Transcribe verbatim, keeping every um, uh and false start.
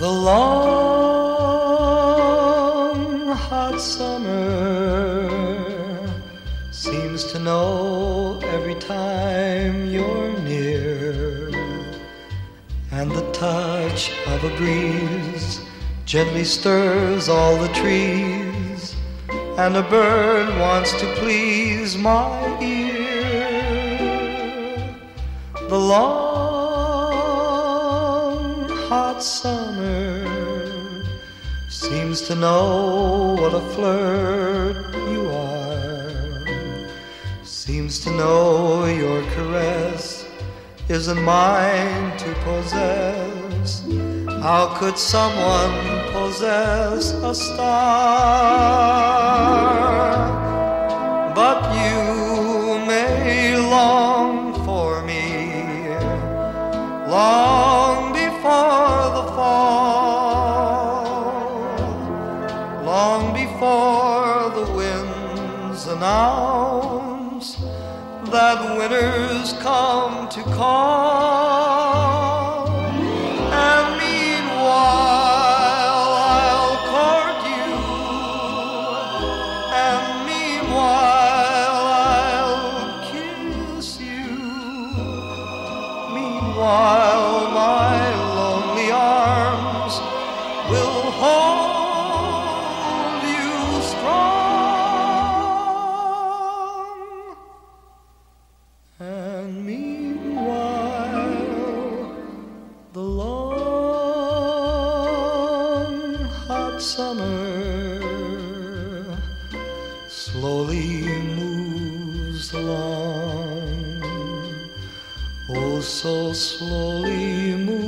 The long hot summer seems to know every time you're near, and the touch of a breeze gently stirs all the trees, and a bird wants to please my ear. The long hot summer seems to know what a flirt you are, seems to know your caress isn't mine to possess. How could someone possess a star? But you may long for me, long before the fall, long before the winds announce that winter's come to call. And meanwhile I'll court you, and meanwhile I'll kiss you. Meanwhile my lonely arms will hold you strong. And meanwhile the long hot summer slowly moves along, oh so slowly moves